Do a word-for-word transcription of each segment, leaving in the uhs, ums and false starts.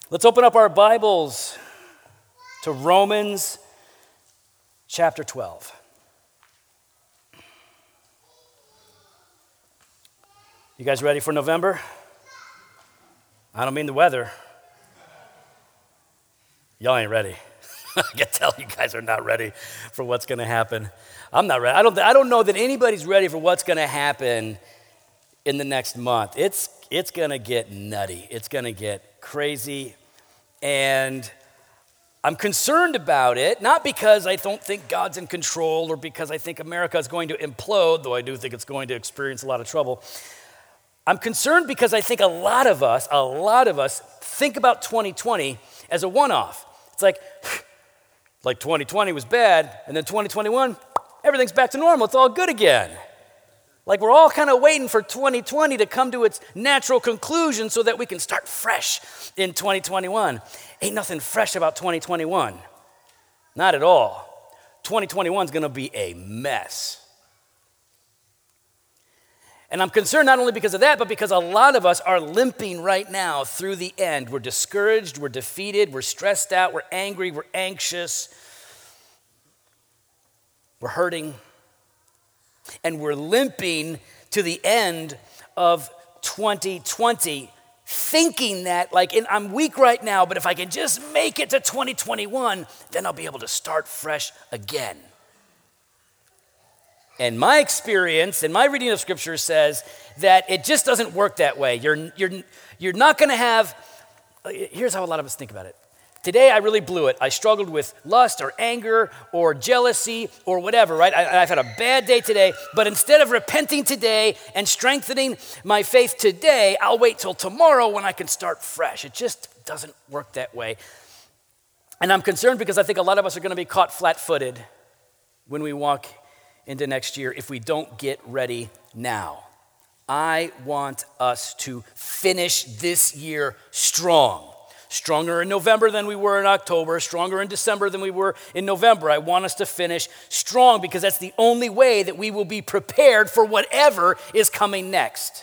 Let's open up our Bibles to Romans chapter twelve. You guys ready for November? I don't mean the weather. Y'all ain't ready. I can tell you guys are not ready for what's going to happen. I'm not ready. I don't, I don't know that anybody's ready for what's going to happen in the next month. It's, it's going to get nutty. It's going to get crazy. And I'm concerned about it, not because I don't think God's in control or because I think America is going to implode, though I do think it's going to experience a lot of trouble. I'm concerned because I think a lot of us, a lot of us think about twenty twenty as a one-off. It's like, like twenty twenty was bad, and then twenty twenty-one, everything's back to normal. It's all good again. Like we're all kind of waiting for twenty twenty to come to its natural conclusion so that we can start fresh in twenty twenty-one. Ain't nothing fresh about twenty twenty-one. Not at all. twenty twenty-one is going to be a mess. And I'm concerned not only because of that, but because a lot of us are limping right now through the end. We're discouraged, we're defeated, we're stressed out, we're angry, we're anxious, we're hurting. And we're limping to the end of twenty twenty, thinking that, like, I'm weak right now, but if I can just make it to twenty twenty-one, then I'll be able to start fresh again. And my experience and my reading of Scripture says that it just doesn't work that way. You're, you're, you're not going to have, here's how a lot of us think about it. Today, I really blew it. I struggled with lust or anger or jealousy or whatever, right? I, I've had a bad day today, but instead of repenting today and strengthening my faith today, I'll wait till tomorrow when I can start fresh. It just doesn't work that way. And I'm concerned because I think a lot of us are going to be caught flat-footed when we walk into next year if we don't get ready now. I want us to finish this year strong. Stronger in November than we were in October, stronger in December than we were in November. I want us to finish strong because that's the only way that we will be prepared for whatever is coming next.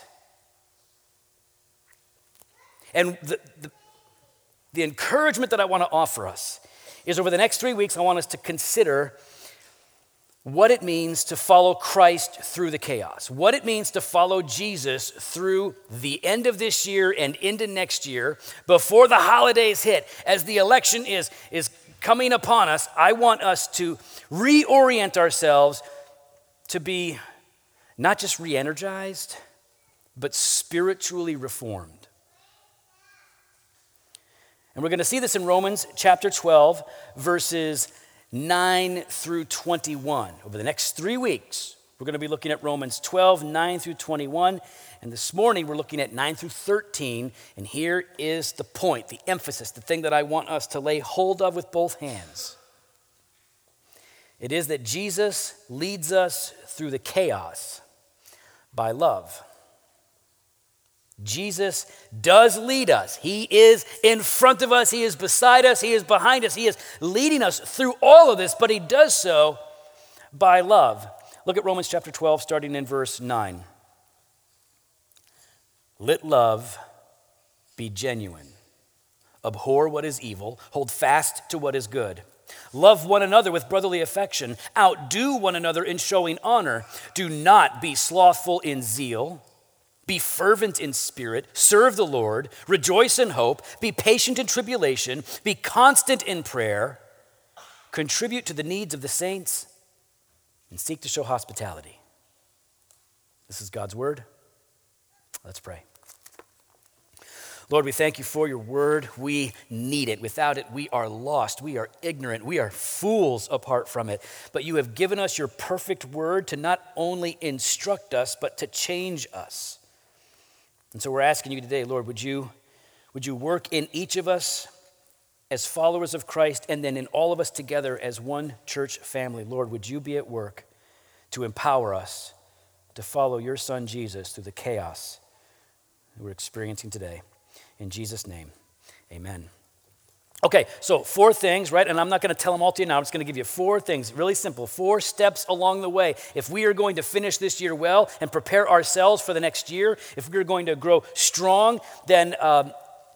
And the, the, the encouragement that I want to offer us is over the next three weeks, I want us to consider what it means to follow Christ through the chaos, what it means to follow Jesus through the end of this year and into next year, before the holidays hit, as the election is, is coming upon us. I want us to reorient ourselves to be not just re-energized, but spiritually reformed. And we're going to see this in Romans chapter twelve, verses nine through twenty-one. Over the next three weeks, we're going to be looking at Romans twelve, nine through twenty-one. And this morning, we're looking at nine through thirteen. And here is the point, the emphasis, the thing that I want us to lay hold of with both hands. It is that Jesus leads us through the chaos by love. Jesus does lead us. He is in front of us. He is beside us. He is behind us. He is leading us through all of this, but he does so by love. Look at Romans chapter twelve, starting in verse nine. Let love be genuine. Abhor what is evil. Hold fast to what is good. Love one another with brotherly affection. Outdo one another in showing honor. Do not be slothful in zeal. Be fervent in spirit, serve the Lord, rejoice in hope, be patient in tribulation, be constant in prayer, contribute to the needs of the saints, and seek to show hospitality. This is God's word. Let's pray. Lord, we thank you for your word. We need it. Without it, we are lost. We are ignorant. We are fools apart from it. But you have given us your perfect word to not only instruct us, but to change us. And so we're asking you today, Lord, would you, would you work in each of us as followers of Christ and then in all of us together as one church family? Lord, would you be at work to empower us to follow your son Jesus through the chaos that we're experiencing today. In Jesus' name, amen. Okay, so four things, right? And I'm not going to tell them all to you now. I'm just going to give you four things, really simple, four steps along the way. If we are going to finish this year well and prepare ourselves for the next year, if we're going to grow strong, then um,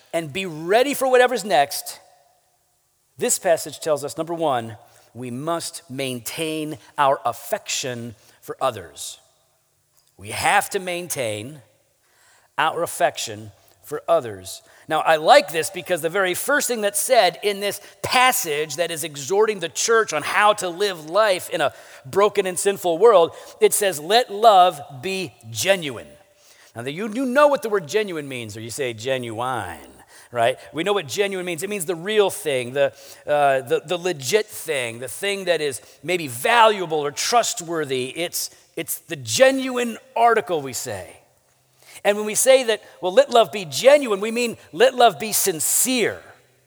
and be ready for whatever's next, this passage tells us, number one, we must maintain our affection for others. We have to maintain our affection for others. Now, I like this because the very first thing that's said in this passage that is exhorting the church on how to live life in a broken and sinful world, it says, let love be genuine. Now, you, you know what the word genuine means, or you say genuine, right? We know what genuine means. It means the real thing, the, uh, the, the legit thing, the thing that is maybe valuable or trustworthy. It's, it's the genuine article, we say. And when we say that, well, let love be genuine, we mean let love be sincere.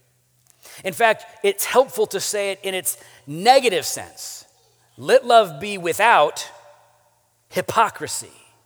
In fact, it's helpful to say it in its negative sense. Let love be without hypocrisy,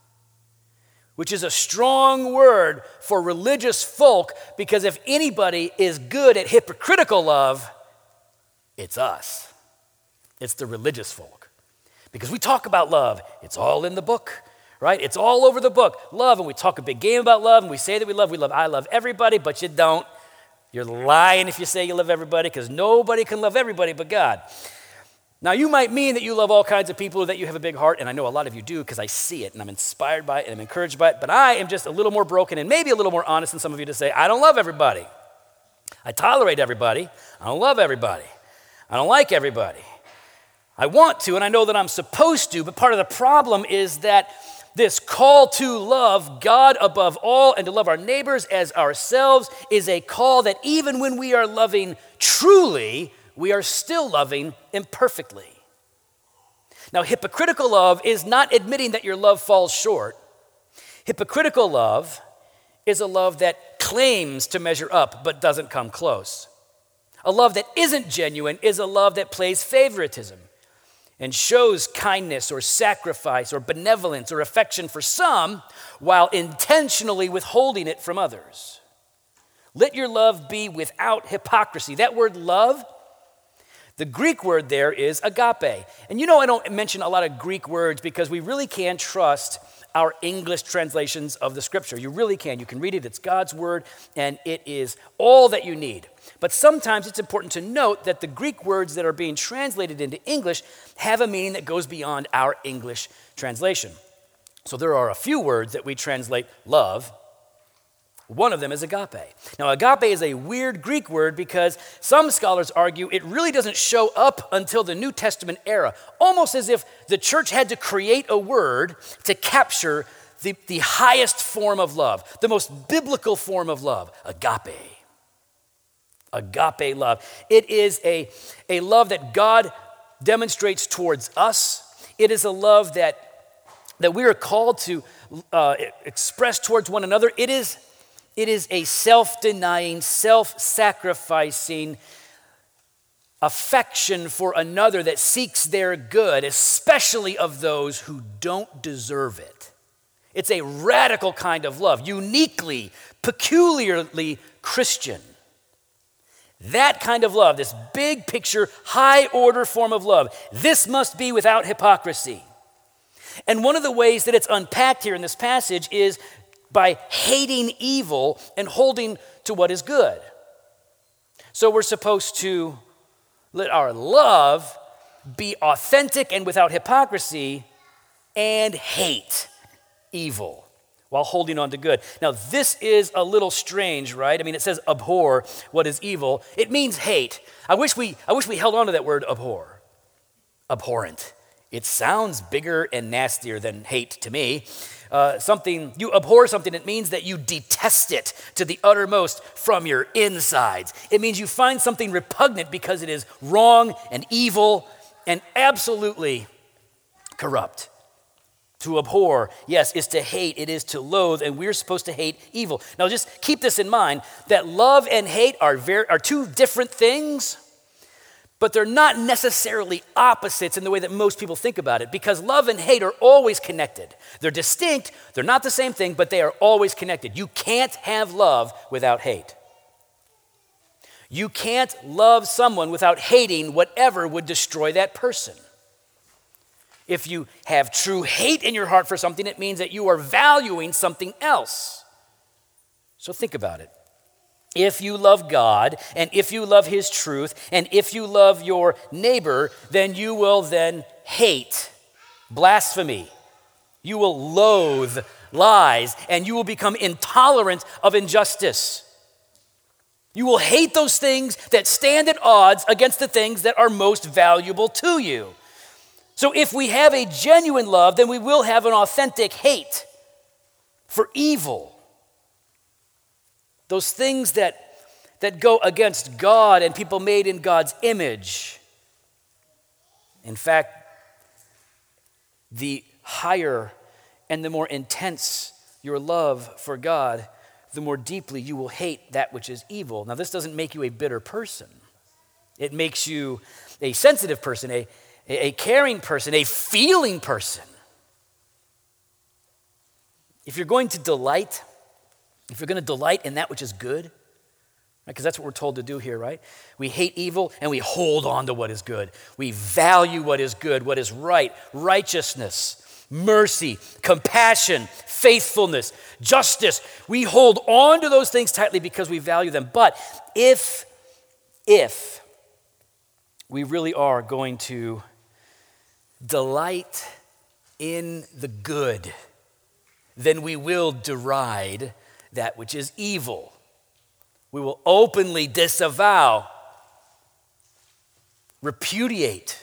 which is a strong word for religious folk, because if anybody is good at hypocritical love, it's us. It's the religious folk. Because we talk about love, it's all in the book. Right? It's all over the book. Love, and we talk a big game about love, and we say that we love, we love, I love everybody, but you don't. You're lying if you say you love everybody, because nobody can love everybody but God. Now, you might mean that you love all kinds of people, that you have a big heart, and I know a lot of you do, because I see it, and I'm inspired by it, and I'm encouraged by it, but I am just a little more broken, and maybe a little more honest than some of you to say, I don't love everybody. I tolerate everybody. I don't love everybody. I don't like everybody. I want to, and I know that I'm supposed to, but part of the problem is that this call to love God above all and to love our neighbors as ourselves is a call that even when we are loving truly, we are still loving imperfectly. Now, hypocritical love is not admitting that your love falls short. Hypocritical love is a love that claims to measure up but doesn't come close. A love that isn't genuine is a love that plays favoritism and shows kindness or sacrifice or benevolence or affection for some while intentionally withholding it from others. Let your love be without hypocrisy. That word love, the Greek word there is agape. And you know I don't mention a lot of Greek words because we really can trust our English translations of the scripture. You really can. You can read it. It's God's word, and it is all that you need. But sometimes it's important to note that the Greek words that are being translated into English have a meaning that goes beyond our English translation. So there are a few words that we translate love. One of them is agape. Now, agape is a weird Greek word because some scholars argue it really doesn't show up until the New Testament era, almost as if the church had to create a word to capture the, the highest form of love, the most biblical form of love, agape. Agape love. It is a, a love that God demonstrates towards us. It is a love that, that we are called to uh, express towards one another. It is It is a self-denying, self-sacrificing affection for another that seeks their good, especially of those who don't deserve it. It's a radical kind of love, uniquely, peculiarly Christian. That kind of love, this big picture, high order form of love, this must be without hypocrisy. And one of the ways that it's unpacked here in this passage is by hating evil and holding to what is good. So we're supposed to let our love be authentic and without hypocrisy and hate evil while holding on to good. Now, this is a little strange, right? I mean, it says abhor what is evil. It means hate. I wish we, I wish we held on to that word abhor. Abhorrent. It sounds bigger and nastier than hate to me. Uh, something, you abhor something, it means that you detest it to the uttermost from your insides. It means you find something repugnant because it is wrong and evil and absolutely corrupt. To abhor, yes, is to hate, it is to loathe, and we're supposed to hate evil. Now just keep this in mind, that love and hate are, very, are two different things, but they're not necessarily opposites in the way that most people think about it, because love and hate are always connected. They're distinct, they're not the same thing, but they are always connected. You can't have love without hate. You can't love someone without hating whatever would destroy that person. If you have true hate in your heart for something, it means that you are valuing something else. So think about it. If you love God, and if you love his truth, and if you love your neighbor, then you will then hate blasphemy. You will loathe lies, and you will become intolerant of injustice. You will hate those things that stand at odds against the things that are most valuable to you. So if we have a genuine love, then we will have an authentic hate for evil. Those things that, that go against God and people made in God's image. In fact, the higher and the more intense your love for God, the more deeply you will hate that which is evil. Now, this doesn't make you a bitter person. It makes you a sensitive person, a, a caring person, a feeling person. If you're going to delight, if you're going to delight in that which is good, because that's what we're told to do here, right? We hate evil and we hold on to what is good. We value what is good, what is right, righteousness, mercy, compassion, faithfulness, justice. We hold on to those things tightly because we value them. But if, if we really are going to delight in the good, then we will deride that which is evil. We will openly disavow, repudiate,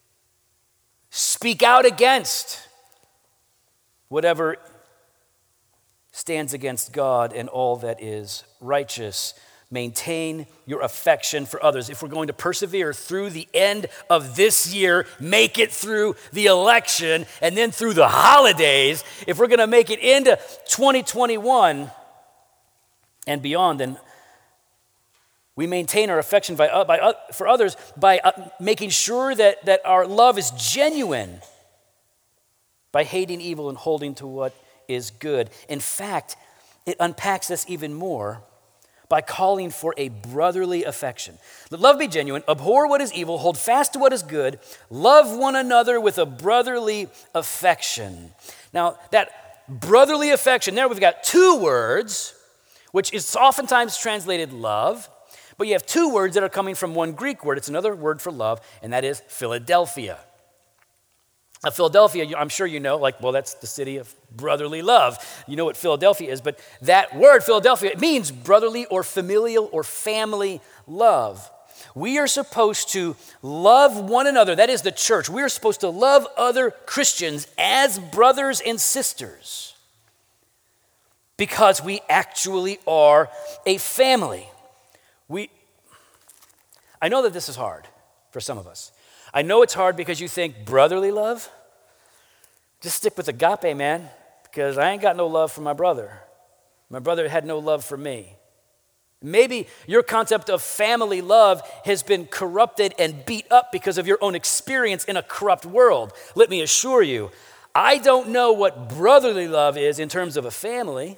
speak out against whatever stands against God and all that is righteous. Maintain your affection for others. If we're going to persevere through the end of this year, make it through the election, and then through the holidays, if we're going to make it into twenty twenty-one and beyond, then we maintain our affection by, uh, by, uh, for others by uh, making sure that, that our love is genuine, by hating evil and holding to what is good. In fact, it unpacks this even more by calling for a brotherly affection. Let love be genuine, abhor what is evil, hold fast to what is good, love one another with a brotherly affection. Now, that brotherly affection, there we've got two words, which is oftentimes translated love, but you have two words that are coming from one Greek word. It's another word for love, and that is Philadelphia. Now, Philadelphia, I'm sure you know, like, well, that's the city of brotherly love. You know what Philadelphia is, but that word, Philadelphia, it means brotherly or familial or family love. We are supposed to love one another, that is the church. We are supposed to love other Christians as brothers and sisters because we actually are a family. We, I know that this is hard for some of us. I know it's hard because you think brotherly love? Just stick with agape, man, because I ain't got no love for my brother. My brother had no love for me. Maybe your concept of family love has been corrupted and beat up because of your own experience in a corrupt world. Let me assure you, I don't know what brotherly love is in terms of a family.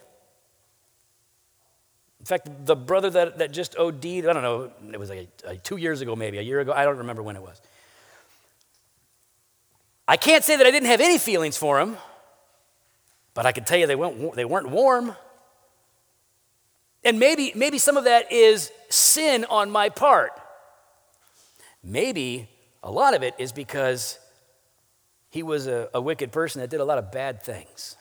In fact, the brother that, that just O D'd, I don't know, it was like a, a two years ago maybe, a year ago, I don't remember when it was. I can't say that I didn't have any feelings for him, but I can tell you they weren't, they weren't warm. And maybe, maybe some of that is sin on my part. Maybe a lot of it is because he was a, a wicked person that did a lot of bad things.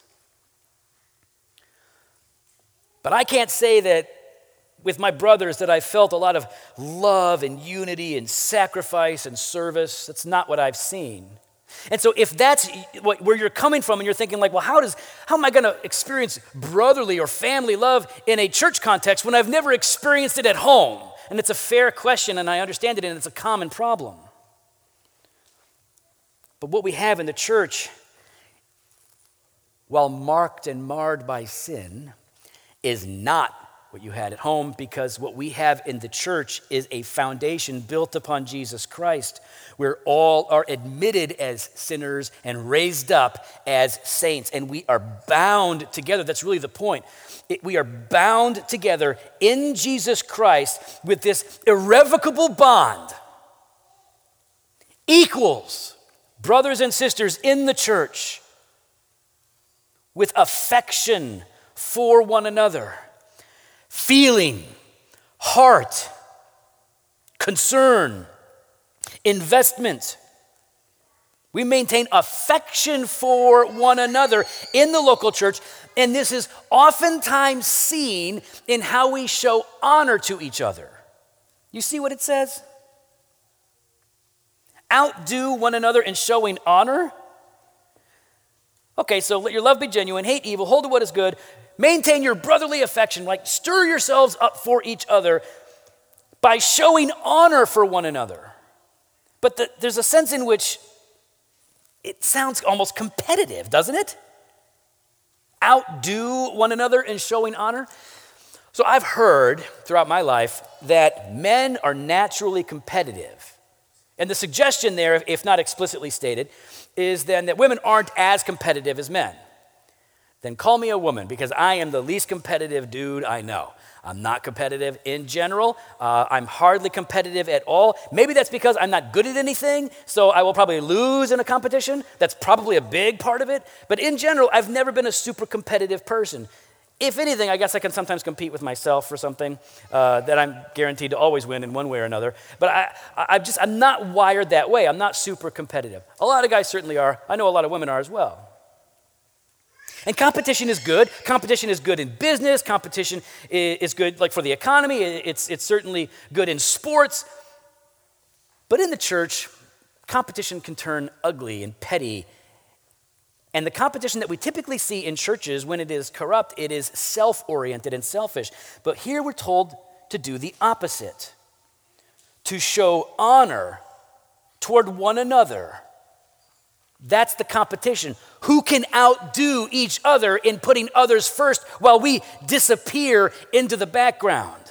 But I can't say that with my brothers that I felt a lot of love and unity and sacrifice and service. That's not what I've seen. And so if that's what, where you're coming from and you're thinking like, well, how does how am I going to experience brotherly or family love in a church context when I've never experienced it at home? And it's a fair question, and I understand it, and it's a common problem. But what we have in the church, while marked and marred by sin, is not what you had at home, because what we have in the church is a foundation built upon Jesus Christ, where all are admitted as sinners and raised up as saints, and we are bound together. That's really the point. It, we are bound together in Jesus Christ with this irrevocable bond. Equals, brothers and sisters in the church, with affection for one another, feeling, heart, concern, investment. We maintain affection for one another in the local church, and this is oftentimes seen in how we show honor to each other. You see what it says? Outdo one another in showing honor. Okay, so let your love be genuine, hate evil, hold to what is good, maintain your brotherly affection, like stir yourselves up for each other by showing honor for one another. But the, there's a sense in which it sounds almost competitive, doesn't it? Outdo one another in showing honor. So I've heard throughout my life that men are naturally competitive. And the suggestion there, if not explicitly stated, is then that women aren't as competitive as men. Then call me a woman, because I am the least competitive dude I know. I'm not competitive in general. Uh, I'm hardly competitive at all. Maybe that's because I'm not good at anything, so I will probably lose in a competition. That's probably a big part of it. But in general, I've never been a super competitive person. If anything, I guess I can sometimes compete with myself for something uh, that I'm guaranteed to always win in one way or another. But I, I just, I'm not wired that way. I'm not super competitive. A lot of guys certainly are. I know a lot of women are as well. And competition is good. Competition is good in business. Competition is good, like, for the economy. It's, it's certainly good in sports. But in the church, competition can turn ugly and petty. And the competition that we typically see in churches, when it is corrupt, it is self-oriented and selfish. But here we're told to do the opposite, to show honor toward one another. That's the competition. Who can outdo each other in putting others first while we disappear into the background?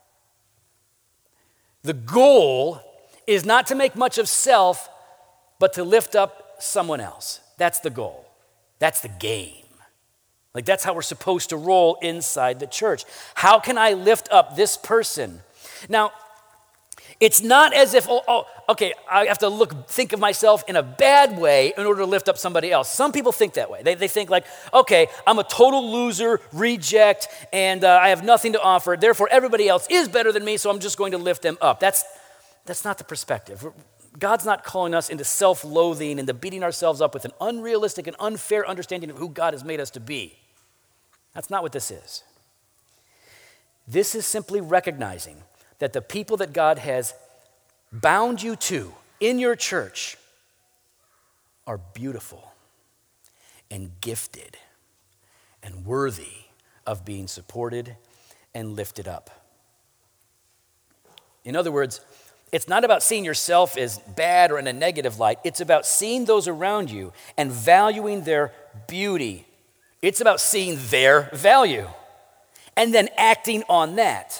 The goal is not to make much of self, but to lift up someone else. That's the goal. That's the game. Like, that's how we're supposed to roll inside the church. How can I lift up this person? Now, it's not as if, oh, oh, okay, I have to look, think of myself in a bad way in order to lift up somebody else. Some people think that way. They, they think like, okay, I'm a total loser, reject, and uh, I have nothing to offer. Therefore, everybody else is better than me, so I'm just going to lift them up. That's, that's not the perspective. God's not calling us into self-loathing and to beating ourselves up with an unrealistic and unfair understanding of who God has made us to be. That's not what this is. This is simply recognizing that the people that God has bound you to in your church are beautiful and gifted and worthy of being supported and lifted up. In other words, it's not about seeing yourself as bad or in a negative light. It's about seeing those around you and valuing their beauty. It's about seeing their value and then acting on that.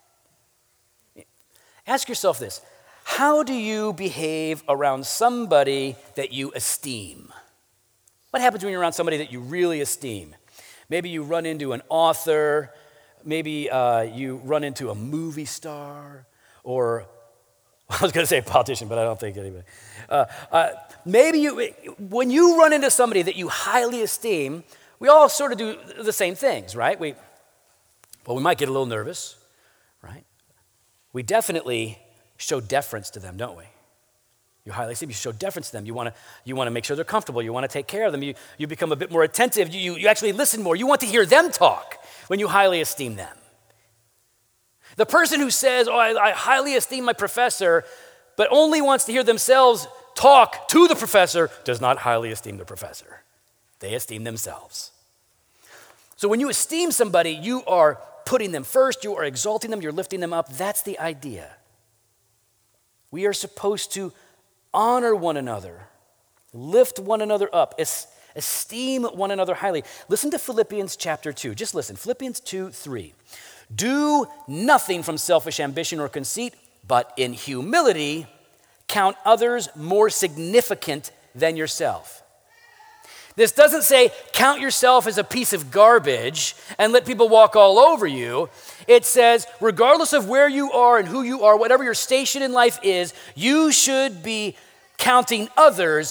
Ask yourself this: how do you behave around somebody that you esteem? What happens when you're around somebody that you really esteem? Maybe you run into an author, maybe uh, you run into a movie star, or I was going to say a politician, but I don't think anybody. Uh, uh, maybe you, when you run into somebody that you highly esteem, we all sort of do the same things, right? We, well, we might get a little nervous, right? We definitely show deference to them, don't we? You highly esteem, you show deference to them. You want to you want to make sure they're comfortable. You want to take care of them. You, you become a bit more attentive. You, you, you actually listen more. You want to hear them talk when you highly esteem them. The person who says, oh, I, I highly esteem my professor, but only wants to hear themselves talk to the professor, does not highly esteem the professor. They esteem themselves. So when you esteem somebody, you are putting them first, you are exalting them, you're lifting them up. That's the idea. We are supposed to honor one another, lift one another up, es- esteem one another highly. Listen to Philippians chapter two. Just listen, Philippians two, three. Do nothing from selfish ambition or conceit, but in humility count others more significant than yourself. This doesn't say count yourself as a piece of garbage and let people walk all over you. It says regardless of where you are and who you are, whatever your station in life is, you should be counting others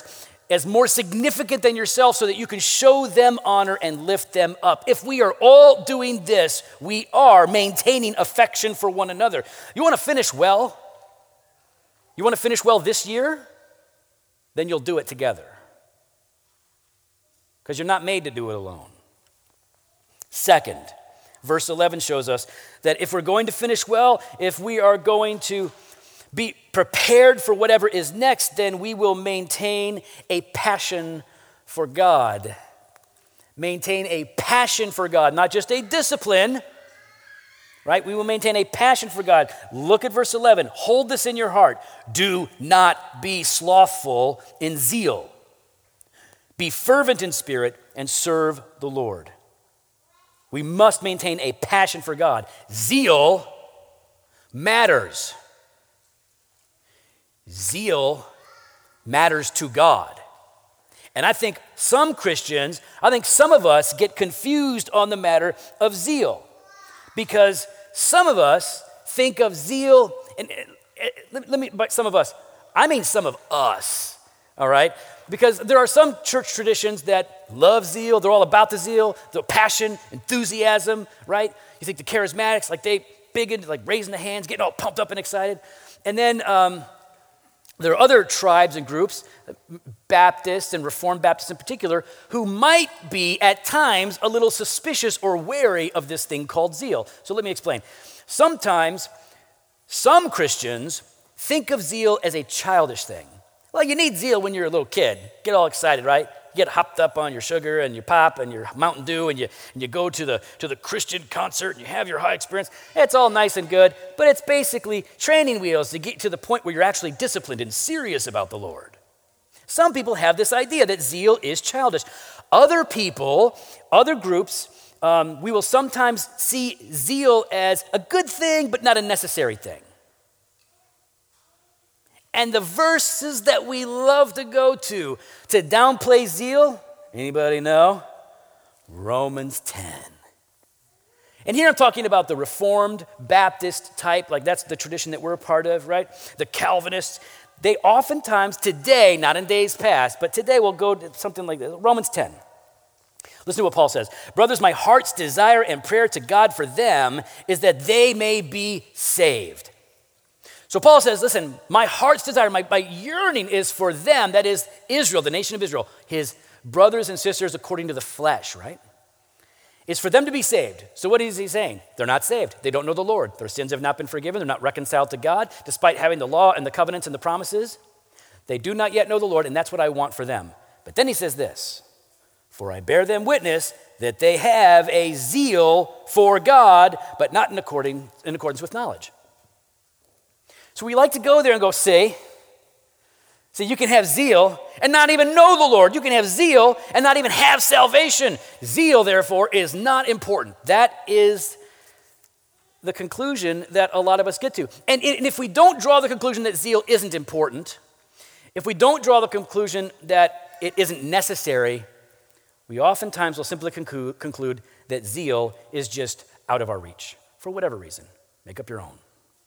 as more significant than yourself so that you can show them honor and lift them up. If we are all doing this, we are maintaining affection for one another. You want to finish well? You want to finish well this year? Then you'll do it together. Because you're not made to do it alone. Second, verse eleven shows us that if we're going to finish well, if we are going to be prepared for whatever is next, then we will maintain a passion for God. Maintain a passion for God, not just a discipline, right? We will maintain a passion for God. Look at verse eleven. Hold this in your heart. Do not be slothful in zeal. Be fervent in spirit and serve the Lord. We must maintain a passion for God. Zeal matters. Zeal matters to God. And I think some Christians, I think some of us get confused on the matter of zeal. Because some of us think of zeal, and let, let me, by some of us, I mean some of us, all right? Because there are some church traditions that love zeal, they're all about the zeal, the passion, enthusiasm, right? You think the charismatics, like they big into like raising the hands, getting all pumped up and excited. And then um, there are other tribes and groups, Baptists and Reformed Baptists in particular, who might be at times a little suspicious or wary of this thing called zeal. So let me explain. Sometimes some Christians think of zeal as a childish thing. Well, you need zeal when you're a little kid. Get all excited, right? You get hopped up on your sugar and your pop and your Mountain Dew, and you and you go to the to the Christian concert and you have your high experience. It's all nice and good, but it's basically training wheels to get to the point where you're actually disciplined and serious about the Lord. Some people have this idea that zeal is childish. Other people, other groups, um, we will sometimes see zeal as a good thing, but not a necessary thing. And the verses that we love to go to to downplay zeal, anybody know? Romans ten. And here I'm talking about the Reformed Baptist type, like that's the tradition that we're a part of, right? The Calvinists, they oftentimes today, not in days past, but today we'll go to something like this. Romans ten. Listen to what Paul says. Brothers, my heart's desire and prayer to God for them is that they may be saved. So Paul says, listen, my heart's desire, my, my yearning is for them, that is Israel, the nation of Israel, his brothers and sisters according to the flesh, right? It's for them to be saved. So what is he saying? They're not saved. They don't know the Lord. Their sins have not been forgiven. They're not reconciled to God, despite having the law and the covenants and the promises. They do not yet know the Lord, and that's what I want for them. But then he says this, for I bear them witness that they have a zeal for God, but not in, according, in accordance with knowledge. So we like to go there and go, see, see, you can have zeal and not even know the Lord. You can have zeal and not even have salvation. Zeal, therefore, is not important. That is the conclusion that a lot of us get to. And if we don't draw the conclusion that zeal isn't important, if we don't draw the conclusion that it isn't necessary, we oftentimes will simply conclude, conclude that zeal is just out of our reach for whatever reason. Make up your own.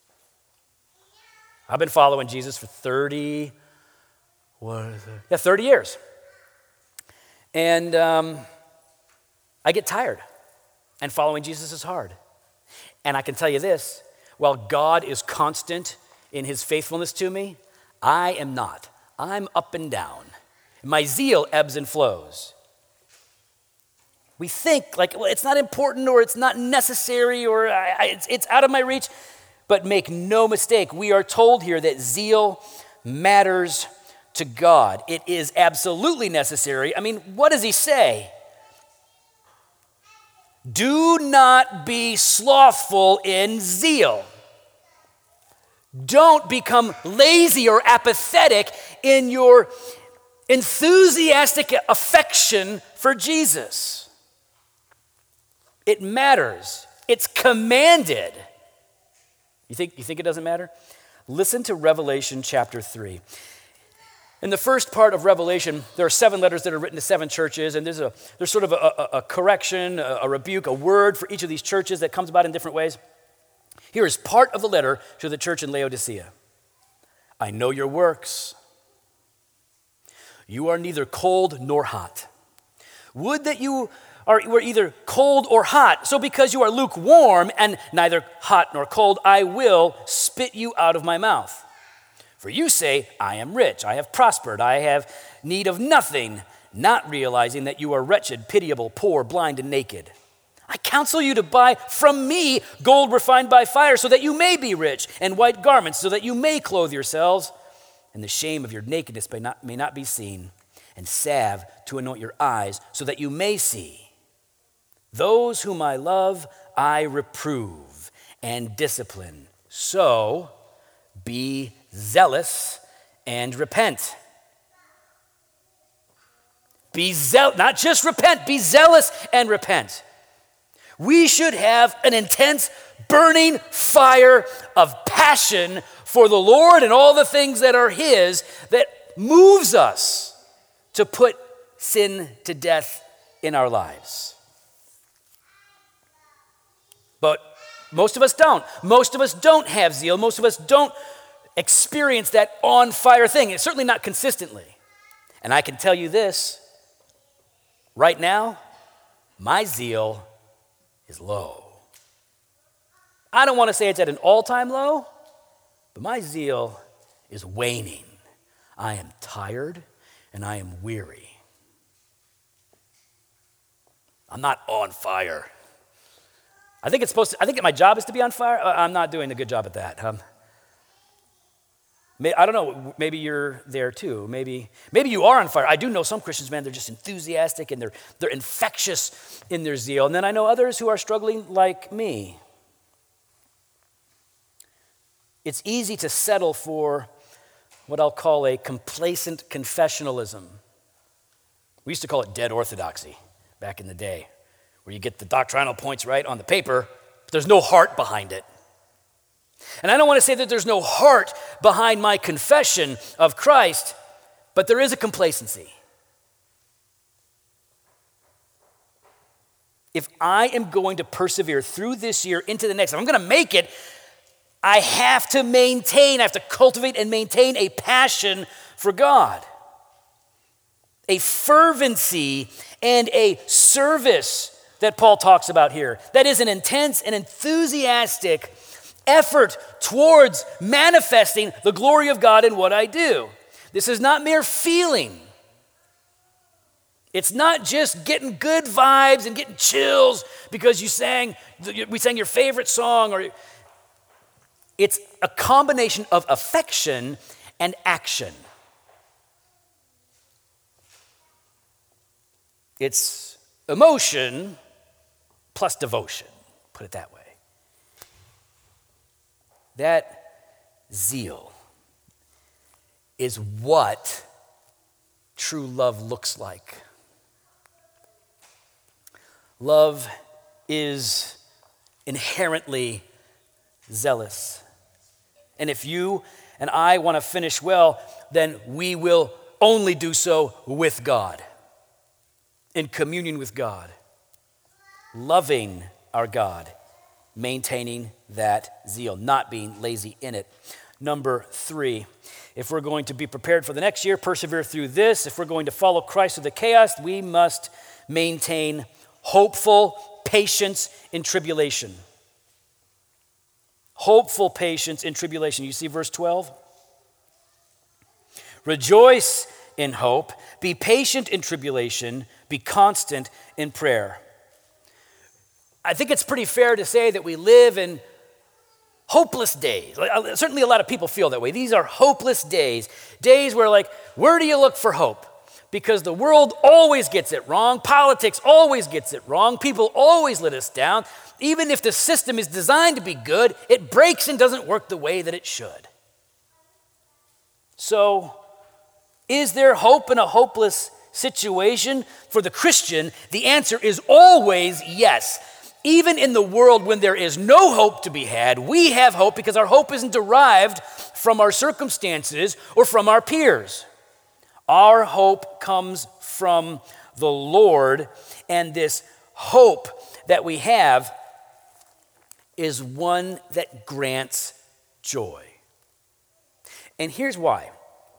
I've been following Jesus for thirty, what is it? Yeah, thirty years. And um, I get tired. And following Jesus is hard. And I can tell you this, while God is constant in his faithfulness to me, I am not. I'm up and down. My zeal ebbs and flows. We think like, well, it's not important or it's not necessary or I, I, it's, it's out of my reach. But make no mistake, we are told here that zeal matters to God. It is absolutely necessary. I mean, what does he say? Do not be slothful in zeal. Don't become lazy or apathetic in your enthusiastic affection for Jesus. It matters. It's commanded. You think, you think it doesn't matter? Listen to Revelation chapter three. In the first part of Revelation, there are seven letters that are written to seven churches, and there's a there's sort of a, a, a correction, a, a rebuke, a word for each of these churches that comes about in different ways. Here is part of the letter to the church in Laodicea. I know your works. You are neither cold nor hot. Would that you are were either cold or hot. So because you are lukewarm and neither hot nor cold, I will spit you out of my mouth. For you say, I am rich, I have prospered, I have need of nothing, not realizing that you are wretched, pitiable, poor, blind, and naked. I counsel you to buy from me gold refined by fire, so that you may be rich, and white garments, so that you may clothe yourselves, and the shame of your nakedness may not, may not be seen, and salve to anoint your eyes, so that you may see. Those whom I love, I reprove and discipline. So be zealous and repent. Be zealous, not just repent, be zealous and repent. We should have an intense, burning fire of passion for the Lord and all the things that are His that moves us to put sin to death in our lives. But most of us don't. Most of us don't have zeal. Most of us don't experience that on-fire thing. It's certainly not consistently. And I can tell you this, right now, my zeal is low. I don't want to say it's at an all-time low, but my zeal is waning. I am tired and I am weary. I'm not on fire. I think it's supposed to, I think my job is to be on fire. I'm not doing a good job at that. Um, I don't know, maybe you're there too. Maybe maybe you are on fire. I do know some Christians, man, they're just enthusiastic and they're they're infectious in their zeal. And then I know others who are struggling like me. It's easy to settle for what I'll call a complacent confessionalism. We used to call it dead orthodoxy back in the day, where you get the doctrinal points right on the paper, but there's no heart behind it. And I don't want to say that there's no heart behind my confession of Christ, but there is a complacency. If I am going to persevere through this year into the next, if I'm going to make it, I have to maintain, I have to cultivate and maintain a passion for God, a fervency and a service that Paul talks about here. That is an intense and enthusiastic effort towards manifesting the glory of God in what I do. This is not mere feeling. It's not just getting good vibes and getting chills because you sang, we sang your favorite song, or it's a combination of affection and action. It's emotion plus devotion, put it that way. That zeal is what true love looks like. Love is inherently zealous. And if you and I want to finish well, then we will only do so with God, in communion with God, loving our God, maintaining that zeal, not being lazy in it. Number three, if we're going to be prepared for the next year, persevere through this, if we're going to follow Christ through the chaos, we must maintain hopeful patience in tribulation. Hopeful patience in tribulation. You see verse twelve? Rejoice in hope, be patient in tribulation, be constant in prayer. I think it's pretty fair to say that we live in hopeless days. Certainly a lot of people feel that way. These are hopeless days. Days where, like, where do you look for hope? Because the world always gets it wrong. Politics always gets it wrong. People always let us down. Even if the system is designed to be good, it breaks and doesn't work the way that it should. So, is there hope in a hopeless situation? For the Christian, the answer is always yes. Even in the world when there is no hope to be had, we have hope because our hope isn't derived from our circumstances or from our peers. Our hope comes from the Lord, and this hope that we have is one that grants joy. And here's why.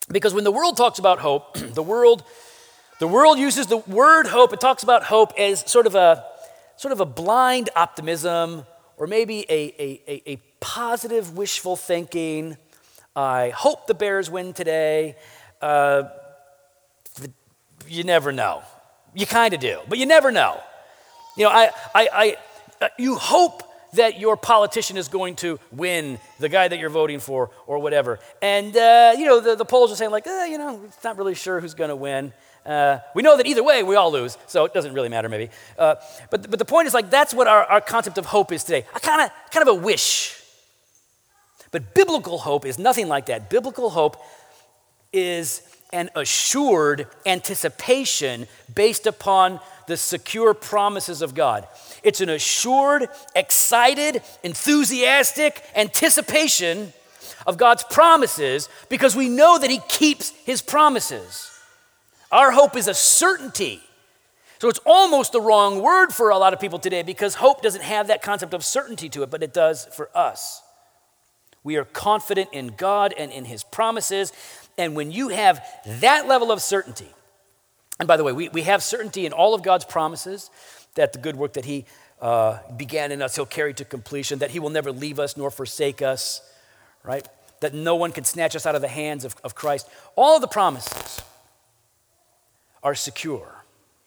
Because when the world talks about hope, the world, the world uses the word hope. It talks about hope as sort of a, sort of a blind optimism, or maybe a, a, a, a positive wishful thinking. I hope the Bears win today. Uh, the, you never know. You kind of do, but you never know. You know, I, I, I, uh, you hope that your politician is going to win, the guy that you're voting for, or whatever. And, uh, you know, the, the polls are saying, like, eh, you know, it's not really sure who's going to win. Uh, we know that either way, we all lose, so it doesn't really matter, maybe. Uh, but, but the point is, like, that's what our, our concept of hope is today. A kind of, kind of a wish. But biblical hope is nothing like that. Biblical hope is an assured anticipation based upon the secure promises of God. It's an assured, excited, enthusiastic anticipation of God's promises because we know that he keeps his promises. Our hope is a certainty. So it's almost the wrong word for a lot of people today because hope doesn't have that concept of certainty to it, but it does for us. We are confident in God and in his promises. And when you have that level of certainty, and by the way, we, we have certainty in all of God's promises that the good work that he uh, began in us, he'll carry to completion, that he will never leave us nor forsake us, right? That no one can snatch us out of the hands of, of Christ. All of the promises are secure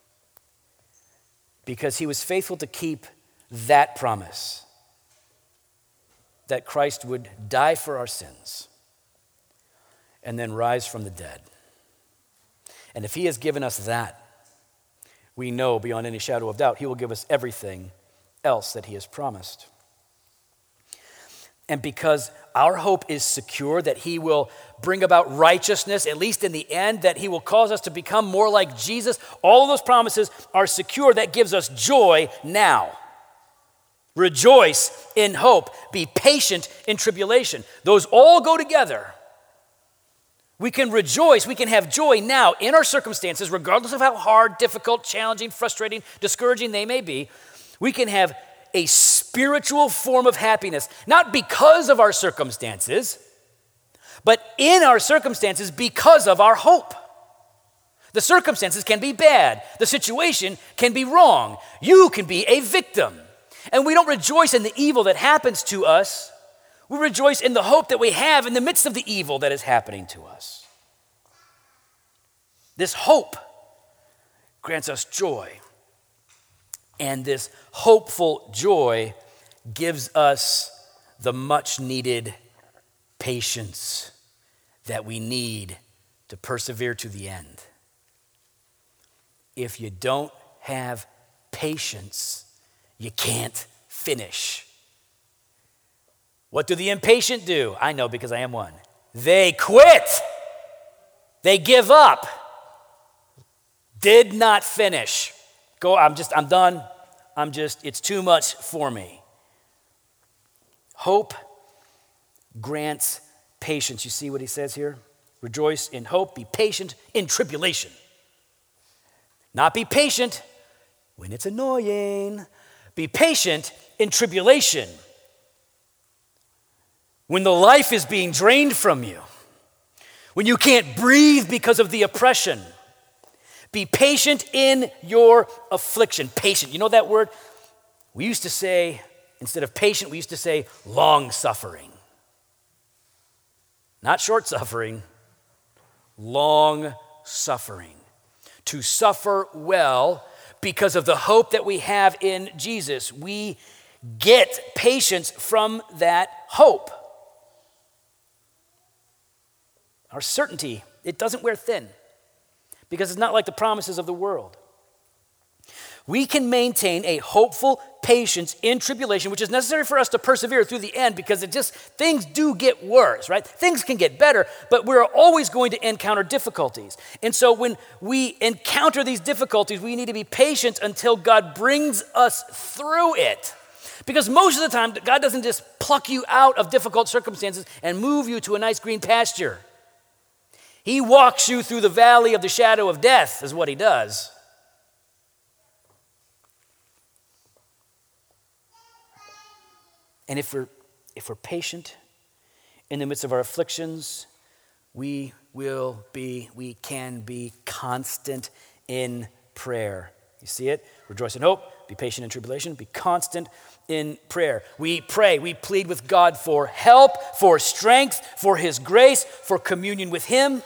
because he was faithful to keep that promise, that Christ would die for our sins and then rise from the dead. And if he has given us that, we know beyond any shadow of doubt, he will give us everything else that he has promised. And because our hope is secure that he will bring about righteousness, at least in the end, that he will cause us to become more like Jesus, all of those promises are secure. That gives us joy now. Rejoice in hope. Be patient in tribulation. Those all go together. We can rejoice, we can have joy now in our circumstances, regardless of how hard, difficult, challenging, frustrating, discouraging they may be. We can have a spiritual form of happiness, not because of our circumstances, but in our circumstances because of our hope. The circumstances can be bad. The situation can be wrong. You can be a victim. And we don't rejoice in the evil that happens to us. We rejoice in the hope that we have in the midst of the evil that is happening to us. This hope grants us joy. And this hopeful joy gives us the much needed patience that we need to persevere to the end. If you don't have patience, you can't finish. What do the impatient do? I know because I am one. They quit. They give up. Did not finish. Go, I'm just, I'm done. I'm just, it's too much for me. Hope grants patience. You see what he says here? Rejoice in hope, be patient in tribulation. Not be patient when it's annoying. Be patient in tribulation. When the life is being drained from you. When you can't breathe because of the oppression. Be patient in your affliction. Patient, you know that word? We used to say, instead of patient, we used to say long-suffering. Not short-suffering, long-suffering. To suffer well because of the hope that we have in Jesus. We get patience from that hope. Our certainty, it doesn't wear thin because it's not like the promises of the world. We can maintain a hopeful patience in tribulation, which is necessary for us to persevere through the end because it just, things do get worse, right? Things can get better, but we're always going to encounter difficulties. And so when we encounter these difficulties, we need to be patient until God brings us through it. Because most of the time, God doesn't just pluck you out of difficult circumstances and move you to a nice green pasture. He walks you through the valley of the shadow of death is what he does. And if we're, if we're patient in the midst of our afflictions, we will be, we can be constant in prayer. You see it? Rejoice in hope, be patient in tribulation, be constant in prayer. We pray, we plead with God for help, for strength, for his grace, for communion with him.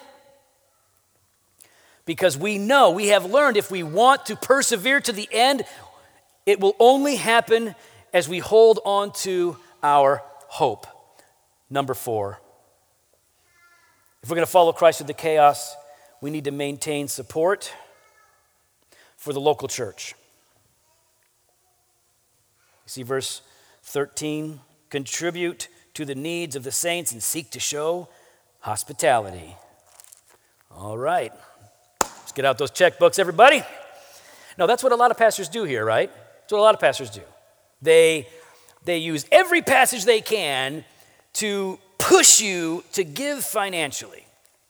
Because we know, we have learned, if we want to persevere to the end, it will only happen as we hold on to our hope. Number four, if we're going to follow Christ through the chaos, we need to maintain support for the local church. You see verse thirteen, contribute to the needs of the saints and seek to show hospitality. All right, let's get out those checkbooks, everybody. No, that's what a lot of pastors do here, right? That's what a lot of pastors do. They, they use every passage they can to push you to give financially.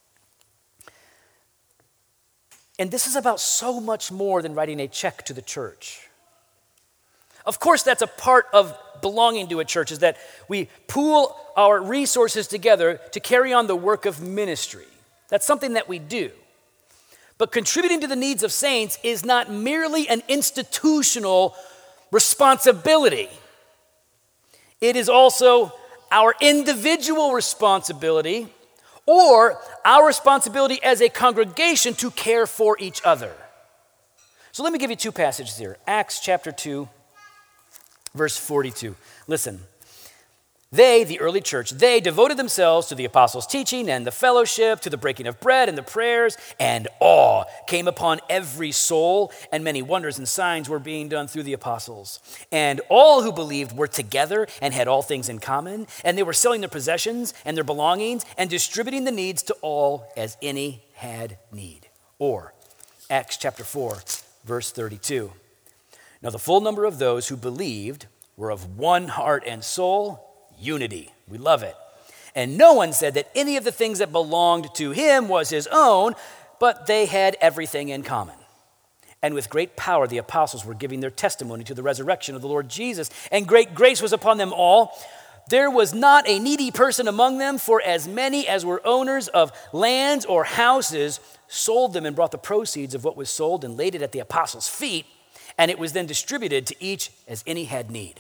And this is about so much more than writing a check to the church. Of course, that's a part of belonging to a church, is that we pool our resources together to carry on the work of ministry. That's something that we do. But contributing to the needs of saints is not merely an institutional responsibility. It is also our individual responsibility, or our responsibility as a congregation to care for each other. So let me give you two passages here. Acts chapter two, verse forty-two. Listen. They, the early church, they devoted themselves to the apostles' teaching and the fellowship, to the breaking of bread and the prayers, and awe came upon every soul, and many wonders and signs were being done through the apostles. And all who believed were together and had all things in common, and they were selling their possessions and their belongings and distributing the needs to all as any had need. Or, Acts chapter four, verse thirty-two. Now the full number of those who believed were of one heart and soul, unity. We love it. And no one said that any of the things that belonged to him was his own, but they had everything in common. And with great power, the apostles were giving their testimony to the resurrection of the Lord Jesus, and great grace was upon them all. There was not a needy person among them, for as many as were owners of lands or houses sold them and brought the proceeds of what was sold and laid it at the apostles' feet, and it was then distributed to each as any had need.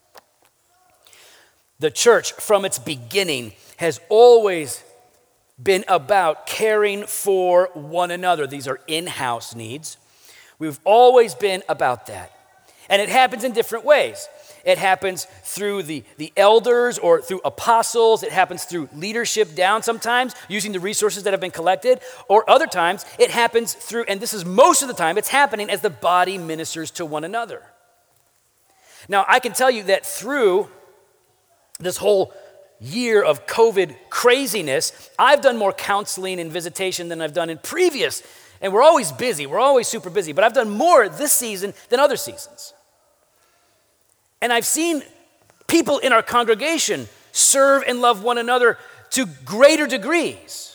The church, from its beginning, has always been about caring for one another. These are in-house needs. We've always been about that. And it happens in different ways. It happens through the, the elders or through apostles. It happens through leadership down sometimes, using the resources that have been collected. Or other times, it happens through, and this is most of the time, it's happening as the body ministers to one another. Now, I can tell you that through this whole year of COVID craziness, I've done more counseling and visitation than I've done in previous. And we're always busy. We're always super busy. But I've done more this season than other seasons. And I've seen people in our congregation serve and love one another to greater degrees.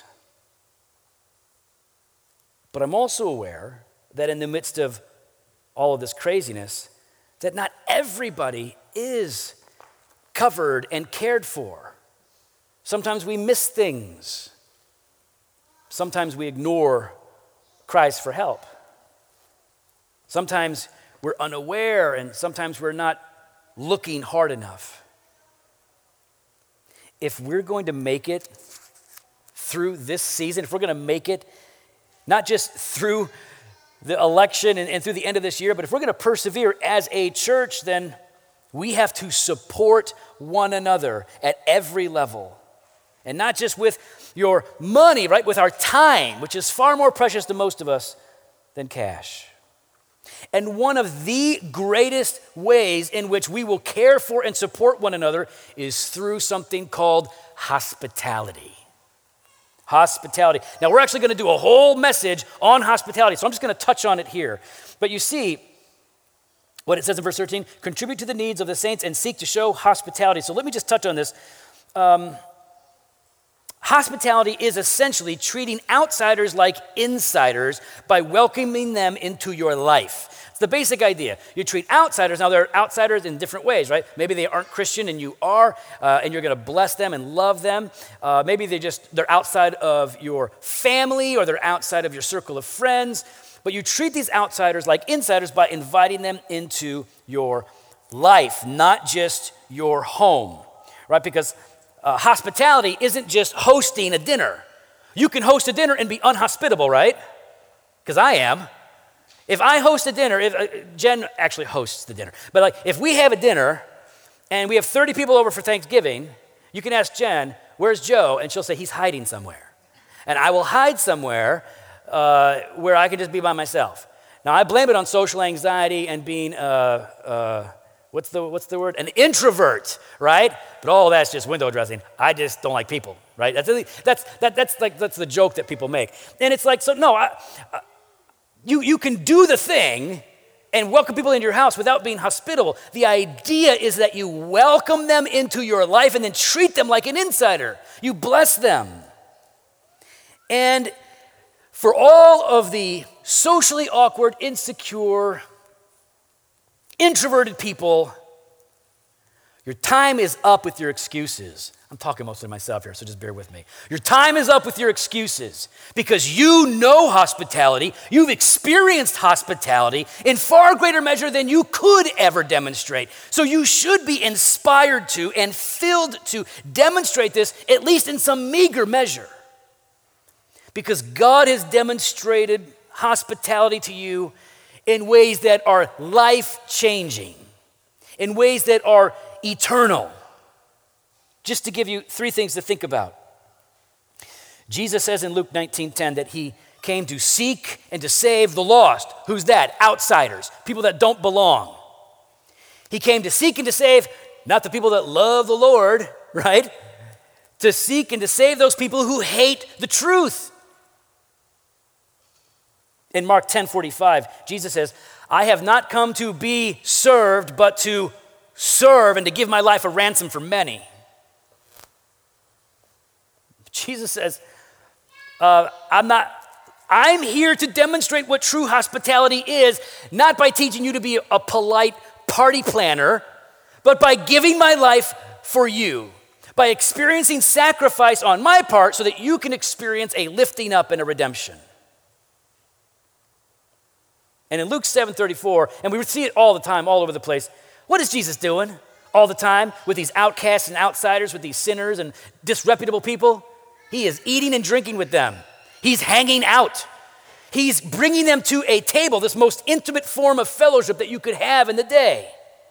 But I'm also aware that in the midst of all of this craziness, that not everybody is covered and cared for. Sometimes we miss things. Sometimes we ignore cries for help. Sometimes we're unaware, and sometimes we're not looking hard enough. If we're going to make it through this season, if we're going to make it not just through the election and, and through the end of this year, but if we're going to persevere as a church, then we have to support one another at every level. And not just with your money, right? With our time, which is far more precious to most of us than cash. And one of the greatest ways in which we will care for and support one another is through something called hospitality. Hospitality. Now, we're actually going to do a whole message on hospitality, so I'm just going to touch on it here. But you see, what it says in verse thirteen, contribute to the needs of the saints and seek to show hospitality. So let me just touch on this. Um, Hospitality is essentially treating outsiders like insiders by welcoming them into your life. It's the basic idea. You treat outsiders, now they're outsiders in different ways, right? Maybe they aren't Christian and you are, uh, and you're gonna bless them and love them. Uh, maybe they just, they're outside of your family or they're outside of your circle of friends. But you treat these outsiders like insiders by inviting them into your life, not just your home, right? Because uh, hospitality isn't just hosting a dinner. You can host a dinner and be unhospitable, right? Because I am. If I host a dinner, if uh, Jen actually hosts the dinner, but like if we have a dinner and we have thirty people over for Thanksgiving, you can ask Jen, where's Joe? And she'll say, he's hiding somewhere. And I will hide somewhere uh, where I can just be by myself. Now I blame it on social anxiety and being, uh, uh, what's the what's the word? An introvert, right? But all that's just window dressing. I just don't like people, right? That's that's that, that's like that's the joke that people make. And it's like, so no, I, I You, you can do the thing and welcome people into your house without being hospitable. The idea is that you welcome them into your life and then treat them like an insider. You bless them. And for all of the socially awkward, insecure, introverted people, your time is up with your excuses. I'm talking mostly to myself here, so just bear with me. Your time is up with your excuses because you know hospitality. You've experienced hospitality in far greater measure than you could ever demonstrate. So you should be inspired to and filled to demonstrate this, at least in some meager measure. Because God has demonstrated hospitality to you in ways that are life-changing, in ways that are eternal. Just to give you three things to think about. Jesus says in Luke nineteen ten that he came to seek and to save the lost. Who's that? Outsiders, people that don't belong. He came to seek and to save, not the people that love the Lord, right? To seek and to save those people who hate the truth. In Mark ten forty-five, Jesus says, I have not come to be served, but to serve and to give my life a ransom for many. Jesus says, uh, I'm not, I'm here to demonstrate what true hospitality is, not by teaching you to be a polite party planner, but by giving my life for you, by experiencing sacrifice on my part so that you can experience a lifting up and a redemption. And in Luke seven thirty-four, and we see it all the time, all over the place, what is Jesus doing all the time with these outcasts and outsiders, with these sinners and disreputable people? He is eating and drinking with them. He's hanging out. He's bringing them to a table, this most intimate form of fellowship that you could have in the day.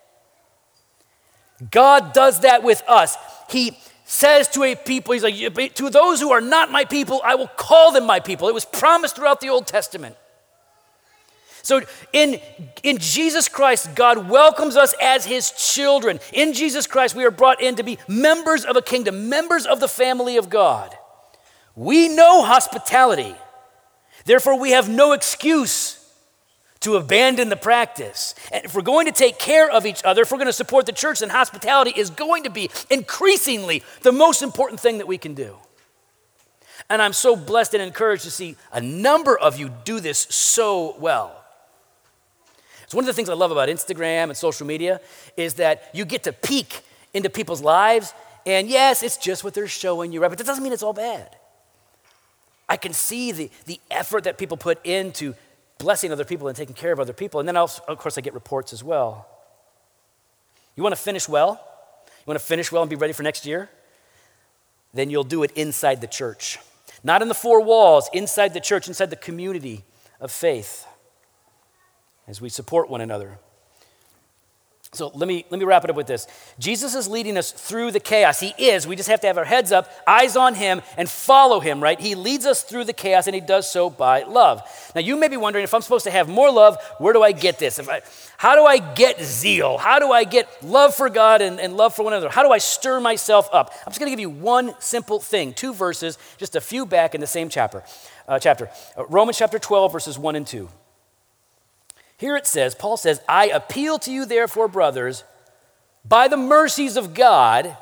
God does that with us. He says to a people, he's like, to those who are not my people, I will call them my people. It was promised throughout the Old Testament. So in, in Jesus Christ, God welcomes us as his children. In Jesus Christ, we are brought in to be members of a kingdom, members of the family of God. We know hospitality. Therefore, we have no excuse to abandon the practice. And if we're going to take care of each other, if we're going to support the church, then hospitality is going to be increasingly the most important thing that we can do. And I'm so blessed and encouraged to see a number of you do this so well. So one of the things I love about Instagram and social media is that you get to peek into people's lives, and yes, it's just what they're showing you, right? But that doesn't mean it's all bad. I can see the, the effort that people put into blessing other people and taking care of other people. And then, also, of course, I get reports as well. You want to finish well? You want to finish well and be ready for next year? Then you'll do it inside the church. Not in the four walls, inside the church, inside the community of faith, as we support one another. So let me, let me wrap it up with this. Jesus is leading us through the chaos. He is. We just have to have our heads up, eyes on him, and follow him, right? He leads us through the chaos, and he does so by love. Now, you may be wondering, if I'm supposed to have more love, where do I get this? If I, how do I get zeal? How do I get love for God and, and love for one another? How do I stir myself up? I'm just going to give you one simple thing, two verses, just a few back in the same chapter. Uh, chapter. Uh, Romans chapter twelve, verses one and two. Here it says, Paul says, I appeal to you therefore, brothers, by the mercies of God,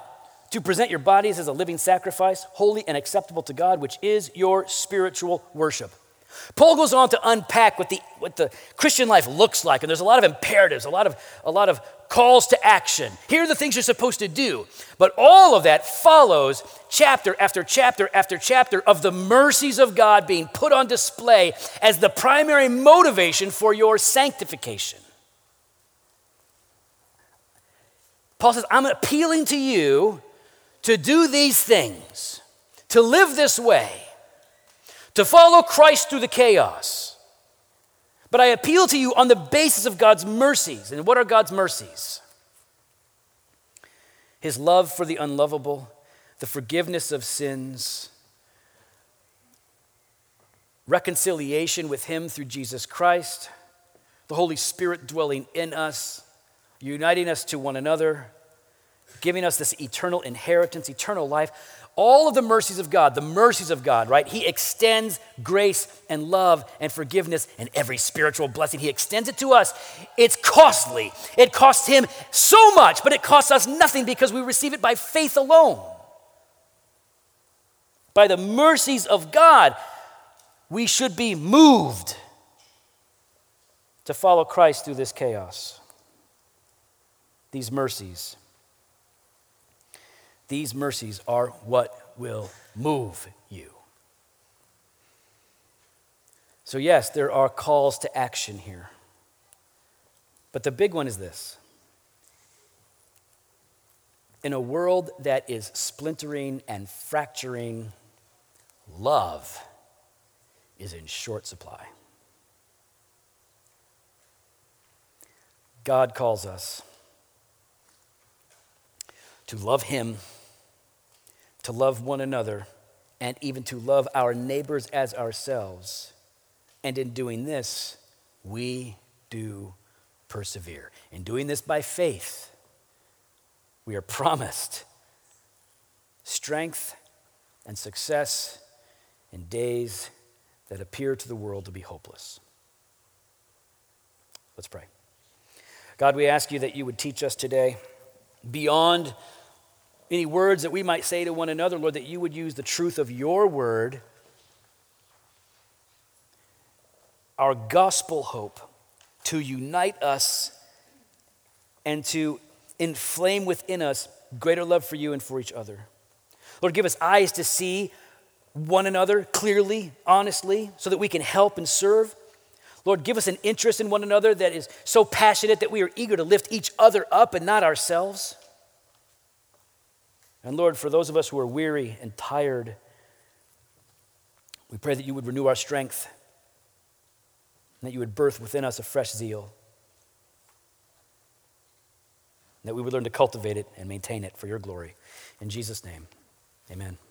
to present your bodies as a living sacrifice, holy and acceptable to God, which is your spiritual worship. Paul goes on to unpack what the, what the Christian life looks like, and there's a lot of imperatives, a lot of, a lot of calls to action. Here are the things you're supposed to do. But all of that follows chapter after chapter after chapter of the mercies of God being put on display as the primary motivation for your sanctification. Paul says, I'm appealing to you to do these things, to live this way, to follow Christ through the chaos. But I appeal to you on the basis of God's mercies. And what are God's mercies? His love for the unlovable, the forgiveness of sins, reconciliation with him through Jesus Christ, the Holy Spirit dwelling in us, uniting us to one another, giving us this eternal inheritance, eternal life. All of the mercies of God, the mercies of God, right? He extends grace and love and forgiveness and every spiritual blessing. He extends it to us. It's costly. It costs him so much, but it costs us nothing because we receive it by faith alone. By the mercies of God, we should be moved to follow Christ through this chaos. These mercies. These mercies are what will move you. So yes, there are calls to action here. But the big one is this. In a world that is splintering and fracturing, love is in short supply. God calls us to love him, to love one another, and even to love our neighbors as ourselves. And in doing this, we do persevere. In doing this by faith, we are promised strength and success in days that appear to the world to be hopeless. Let's pray. God, we ask you that you would teach us today beyond any words that we might say to one another, Lord, that you would use the truth of your word, our gospel hope, to unite us and to inflame within us greater love for you and for each other. Lord, give us eyes to see one another clearly, honestly, so that we can help and serve. Lord, give us an interest in one another that is so passionate that we are eager to lift each other up and not ourselves. And Lord, for those of us who are weary and tired, we pray that you would renew our strength and that you would birth within us a fresh zeal, and that we would learn to cultivate it and maintain it for your glory. In Jesus' name, amen.